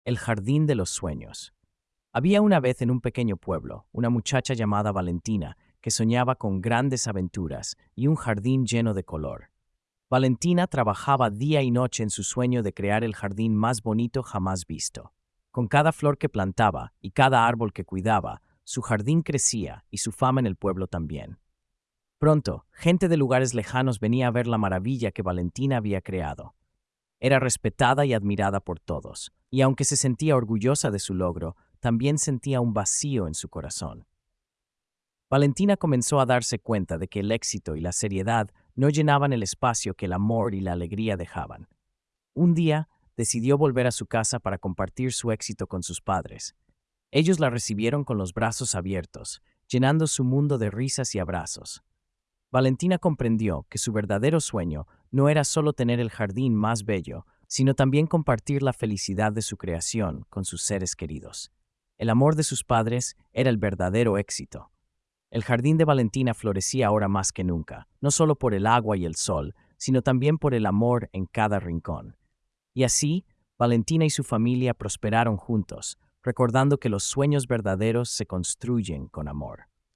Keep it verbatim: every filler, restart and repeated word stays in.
El jardín de los sueños. Había una vez en un pequeño pueblo una muchacha llamada Valentina que soñaba con grandes aventuras y un jardín lleno de color. Valentina trabajaba día y noche en su sueño de crear el jardín más bonito jamás visto. Con cada flor que plantaba y cada árbol que cuidaba, su jardín crecía y su fama en el pueblo también. Pronto, gente de lugares lejanos venía a ver la maravilla que Valentina había creado. Era respetada y admirada por todos, y aunque se sentía orgullosa de su logro, también sentía un vacío en su corazón. Valentina comenzó a darse cuenta de que el éxito y la seriedad no llenaban el espacio que el amor y la alegría dejaban. Un día, decidió volver a su casa para compartir su éxito con sus padres. Ellos la recibieron con los brazos abiertos, llenando su mundo de risas y abrazos. Valentina comprendió que su verdadero sueño no era solo tener el jardín más bello, sino también compartir la felicidad de su creación con sus seres queridos. El amor de sus padres era el verdadero éxito. El jardín de Valentina florecía ahora más que nunca, no solo por el agua y el sol, sino también por el amor en cada rincón. Y así, Valentina y su familia prosperaron juntos, recordando que los sueños verdaderos se construyen con amor.